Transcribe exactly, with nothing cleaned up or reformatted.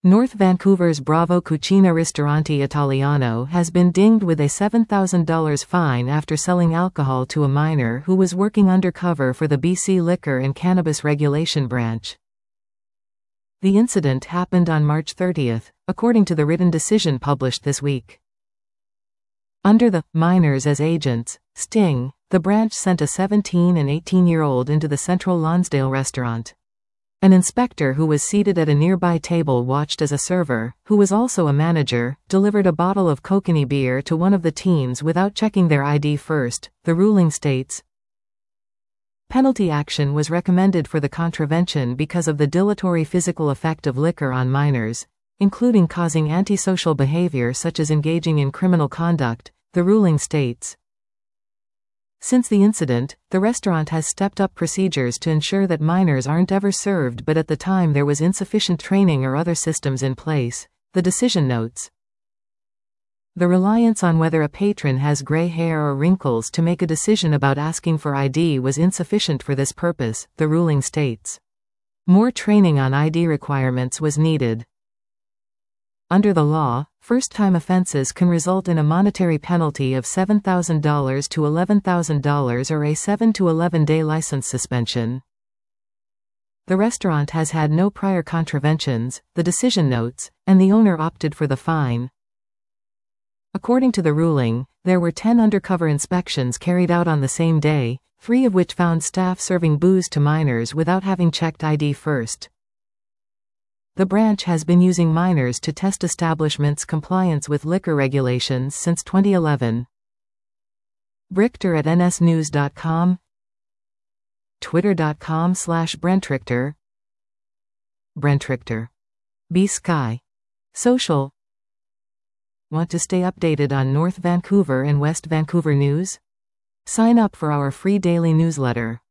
North Vancouver's Bravo Cucina Ristoranti Italiano has been dinged with a seven thousand dollars fine after selling alcohol to a minor who was working undercover for the B C Liquor and Cannabis Regulation Branch. The incident happened on March thirtieth, according to the written decision published this week. Under the minors as agents sting, the branch sent a seventeen and eighteen-year-old into the Central Lonsdale restaurant. An inspector who was seated at a nearby table watched as a server, who was also a manager, delivered a bottle of kokanee beer to one of the teens without checking their I D first, the ruling states. Penalty action was recommended for the contravention because of the dilatory physical effect of liquor on minors, including causing antisocial behavior such as engaging in criminal conduct, the ruling states. Since the incident, the restaurant has stepped up procedures to ensure that minors aren't ever served, but at the time there was insufficient training or other systems in place, the decision notes. The reliance on whether a patron has gray hair or wrinkles to make a decision about asking for I D was insufficient for this purpose, the ruling states. More training on I D requirements was needed. Under the law, first-time offenses can result in a monetary penalty of seven thousand dollars to eleven thousand dollars or a seven to eleven day license suspension. The restaurant has had no prior contraventions, the decision notes, and the owner opted for the fine. According to the ruling, there were ten undercover inspections carried out on the same day, three of which found staff serving booze to minors without having checked I D first. The branch has been using minors to test establishments' compliance with liquor regulations since twenty eleven. Brichter at N S news dot com, twitter dot com slash Brentrichter, Brentrichter. B Sky. Social. Want to stay updated on North Vancouver and West Vancouver news? Sign up for our free daily newsletter.